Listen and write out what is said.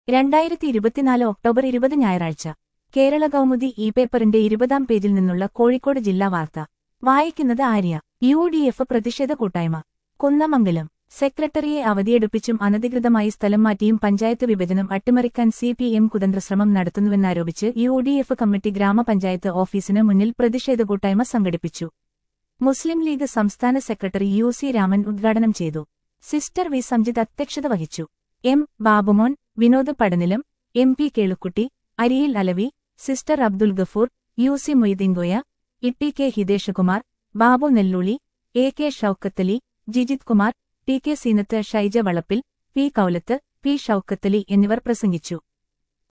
2024 October 20 ഞായറാഴ്ച Kerala Kaumudi E പേപ്പറിന്റെ 20-ാം പേജിൽ നിന്നുള്ള കോഴിക്കോട് ജില്ലാ വാർത്ത വായിക്കുന്നത് ആര്യ. യു.ഡി.എഫ് പ്രതിഷേധ കൂട്ടായ്മ കുന്നമംഗലം. സെക്രട്ടറിയെ അവധിയെടുപ്പിച്ചും അനധികൃതമായി സ്ഥലം മാറ്റിയും പഞ്ചായത്ത് വിഭജനം അട്ടിമറിക്കാൻ സി.പി.എം കുതന്ത്രശ്രമം നടത്തുന്നുവെന്നാരോപിച്ച് യു.ഡി.എഫ് കമ്മിറ്റി ഗ്രാമപഞ്ചായത്ത് ഓഫീസിന് മുന്നിൽ പ്രതിഷേധ കൂട്ടായ്മ സംഘടിപ്പിച്ചു. മുസ്ലിം ലീഗ് സംസ്ഥാന സെക്രട്ടറി യു.സി. രാമൻ ഉദ്ഘാടനം ചെയ്തു. സിസ്റ്റർ വി. സംജിത് അധ്യക്ഷത വഹിച്ചു. എം. ബാബുമോൻ, വിനോദ് പടനിലം, എം.പി. കേളുക്കുട്ടി, അരിയിൽ അലവി, സിസ്റ്റർ അബ്ദുൽ ഗഫൂർ, യു.സി. മൊയ്തീൻകോയ, ഇ.ടി. കെ. ഹിതേഷകുമാർ, ബാബു നെല്ലൂളി, എ.കെ. ഷൌക്കത്തലി, ജിജിത് കുമാർ, ടി.കെ. സീനത്ത്, ഷൈജ വളപ്പിൽ, പി. കൌലത്ത്, പി. ഷൌക്കത്തലി എന്നിവർ പ്രസംഗിച്ചു.